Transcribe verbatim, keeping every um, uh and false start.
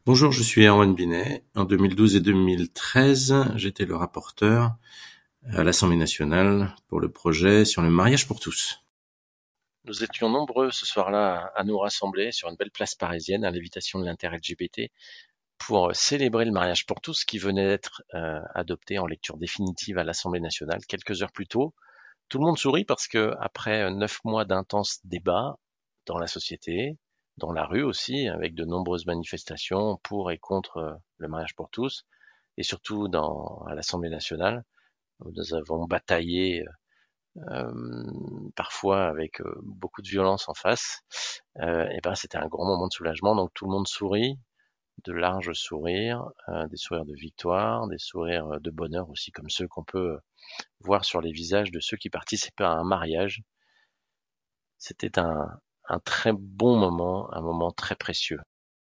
Bonjour, je suis Erwan Binet. En deux mille douze et deux mille treize, j'étais le rapporteur à l'Assemblée nationale pour le projet sur le mariage pour tous. Nous étions nombreux ce soir-là à nous rassembler sur une belle place parisienne à l'invitation de l'Inter-L G B T pour célébrer le mariage pour tous qui venait d'être euh, adopté en lecture définitive à l'Assemblée nationale quelques heures plus tôt. Tout le monde sourit parce que après neuf mois d'intenses débats dans la société, dans la rue aussi, avec de nombreuses manifestations pour et contre le mariage pour tous, et surtout dans, à l'Assemblée nationale, où nous avons bataillé euh, parfois avec euh, beaucoup de violence en face, euh, et ben c'était un grand moment de soulagement. Donc tout le monde sourit, de larges sourires, euh, des sourires de victoire, des sourires de bonheur aussi, comme ceux qu'on peut voir sur les visages de ceux qui participaient à un mariage. C'était un, un très bon moment, un moment très précieux.